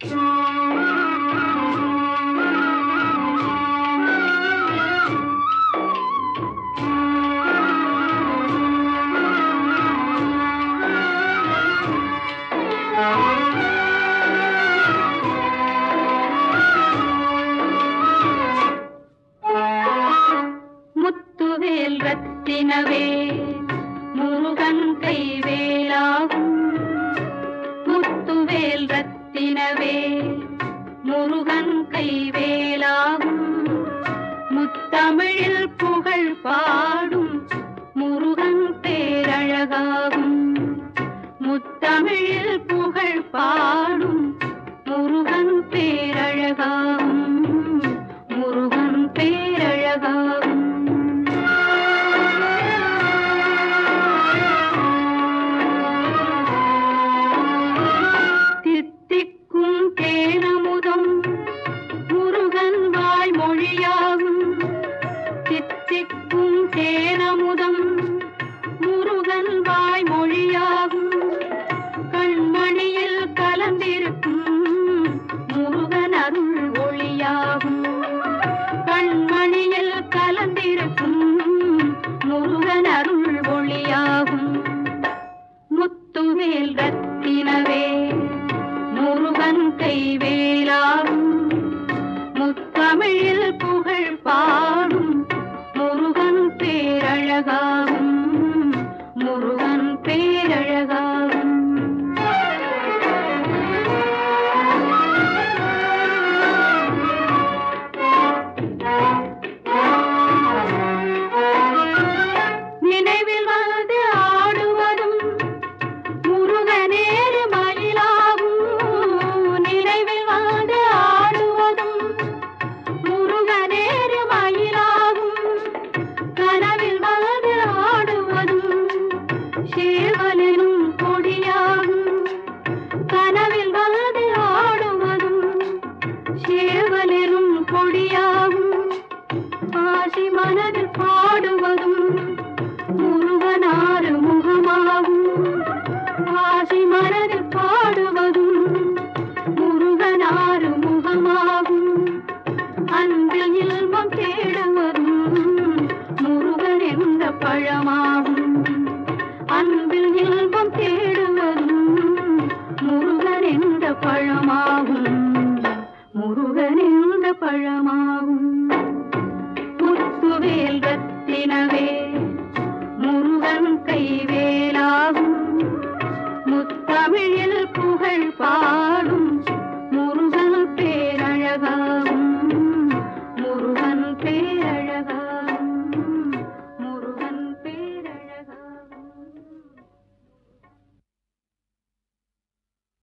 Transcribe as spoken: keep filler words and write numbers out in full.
முத்துவேல் ரத்தினவே முருகன் கைவேலாகும். முத்துவேல் ரத்தினவே முருகன் கைவேலாகும். முத்தமிழில் புகழ் பாடும் முருகன் பேரழகாகும். முத்தமிழில் புகழ் பாடும் முருகன் பேரழகாகும். முருகன் பேரழகாகும். தித்திக்கும் தேனமுதம் முருகன் வாய்மொழியாகும். தித்திக்கும் தேனமுதம் முருகன் வாய்மொழியாகும். கண்மணியில் கலந்திருக்கும் முருகன் அருள் ஒளியாகும். கண்மணியில் கலந்திருக்கும் முருகன் அருள் ஒளியாகும். முத்துவேல் ரத்தினவே முருகன் கைவேலாகும். முத்தமிழில் புகழ் பாடும் முருகன் பேரழகாகும். முருகன் பேரழகாகும். நினைவில் வந்து ஆடுவதும் முருகனேறு மயிலாகும். நினைவில் வந்து ஆடுவதும் முருகனேறு மயிலாகும். கனவில் வந்து ஆடுவதும் சேவலனும் கொடியாகும். கனவில் வந்து ஆடுவதும் சேவலனும் கொடியாகும். ஆசி மனதில் பாடுவதும் முருகனாறு முகமாகும். ஆசி மனதில் பாடுவதும் முருகனாறு முகமாகும். அன்பில் இல்மம் தேடுவதும் முருகன் என்ற பழமாகும். அன்பில் இல்மம் தேடுவதும் முருகன் என்ற பழமாகும். முருகன் என்ற பழமாகும். முத்துவேல் ரத்தினவே முருகன் கைவேலாகும். முத்தமிழில் புகழ் பா